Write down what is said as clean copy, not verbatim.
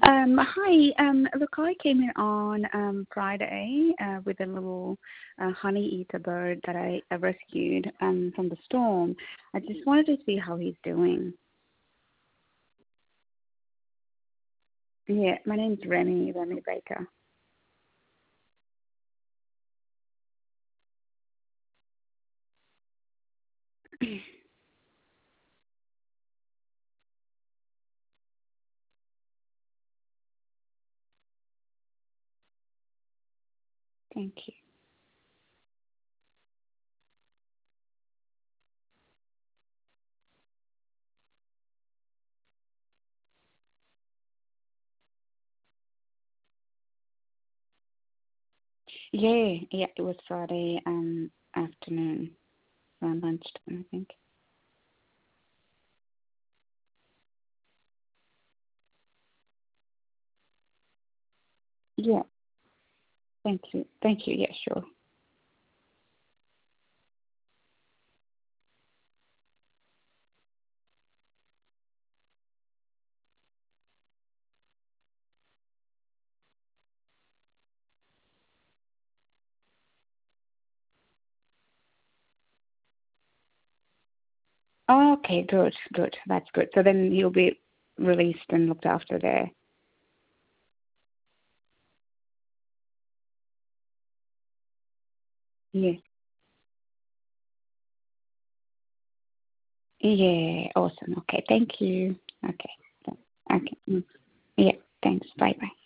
Hi. Look, I came in on Friday with a little honey eater bird that I rescued from the storm. I just wanted to see how he's doing. Yeah, my name's Remy Baker. Thank you. Yeah, it was Friday afternoon, around lunchtime, I think. Yeah, thank you. Thank you. Yeah, sure. Okay, good. That's good. So then he'll be released and looked after there. Yeah. Yeah, awesome. Okay, thank you. Okay. Okay. Yeah, thanks. Bye bye.